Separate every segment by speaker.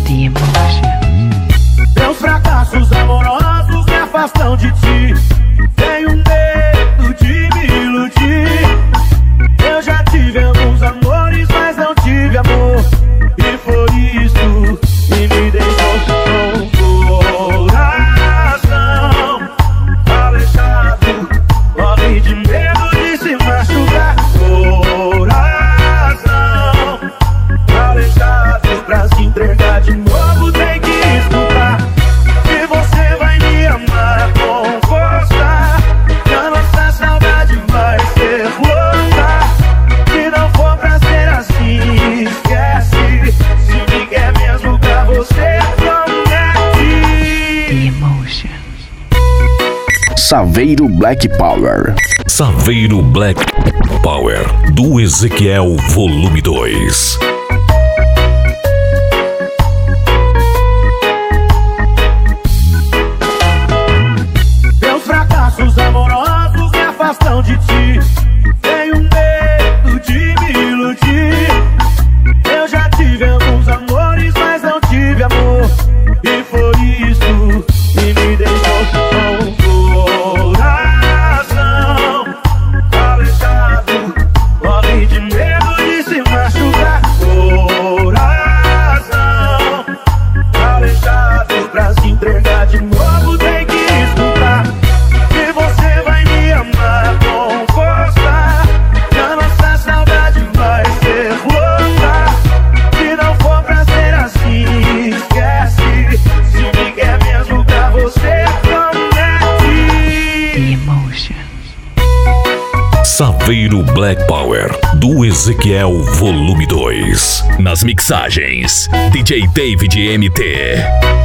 Speaker 1: The Emotions.
Speaker 2: Teus fracassos amorosos me afastam de ti. Tenho medo de me iludir. Eu já tive alguns amores, mas não tive amor. E foi isso que me deixou com o coração aleijado. Morre de medo de se machucar. Coração aleijado. Pra se entregar de novo tem que escutar que você vai me amar com força. Que a nossa saudade vai ser louca. Se não for pra ser assim, esquece. Se me quer mesmo pra você, promete.
Speaker 1: The Emotions.
Speaker 3: Saveiro Black Power.
Speaker 4: Saveiro Black Power, do Ezequiel Volume 2.
Speaker 2: Teus fracassos amorosos me afastam de ti. Tenho medo de me iludir. Eu já tive alguns amores, mas não tive amor. E foi isso que me deixou com o coração aleijado. Morre de medo de se machucar. Coração aleijado. Pra se entregar de novo tem que escutar que você vai me amar com força. Que a nossa saudade vai ser louca. Se não for pra ser assim, esquece. Se me quer mesmo pra você, promete.
Speaker 1: The Emotions.
Speaker 4: Saveiro Black Power, do Ezequiel Volume 2. Nas mixagens, DJ David MT.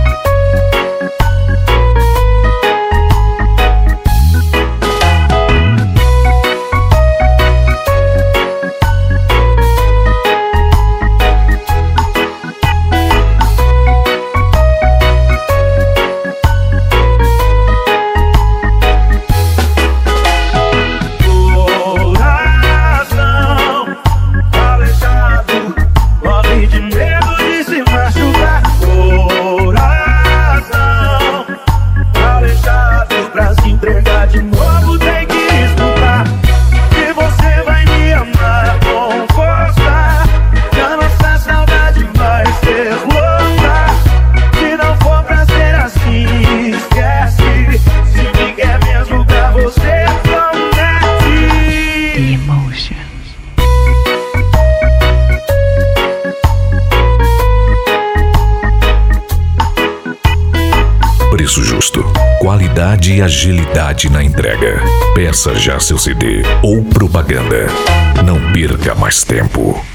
Speaker 2: Coração aleijado. Morre de medo de se machucar. Coração aleijado. Pra se entregar de novo tem que escutar que você vai me amar com força. Que a nossa saudade vai ser louca. Se não for pra ser assim, esquece. Se me quer mesmo pra você, promete.
Speaker 1: The Emotions.
Speaker 4: Preço justo, qualidade e agilidade na entrega. Peça já seu CD ou propaganda. Não perca mais tempo.